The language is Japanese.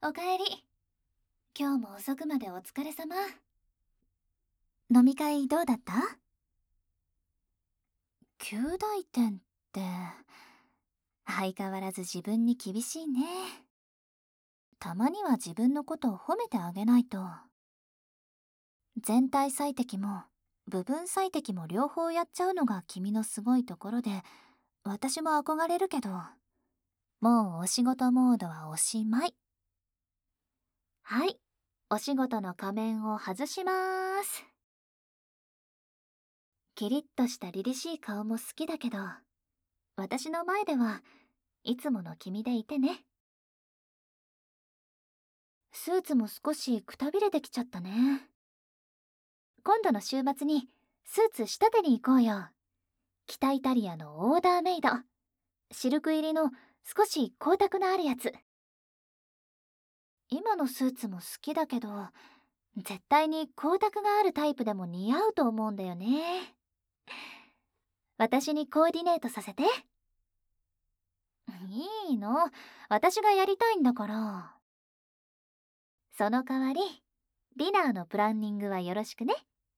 おかえり。今日も遅くまでお疲れ様。飲み会どうだった？及第点って、相変わらず自分に厳しいね。たまには自分のことを褒めてあげないと。全体最適も部分最適も両方やっちゃうのが君のすごいところで、私も憧れるけど、もうお仕事モードはおしまい。はい、お仕事の仮面を外しまーす。キリッとした凛々しい顔も好きだけど、私の前ではいつもの君でいてね。スーツも少しくたびれてきちゃったね。今度の週末にスーツ仕立てに行こうよ。北イタリアのオーダーメイド。シルク入りの少し光沢のあるやつ。今のスーツも好きだけど、絶対に光沢があるタイプでも似合うと思うんだよね。私にコーディネートさせて。いいの。私がやりたいんだから。その代わり、ディナーのプランニングはよろしくね。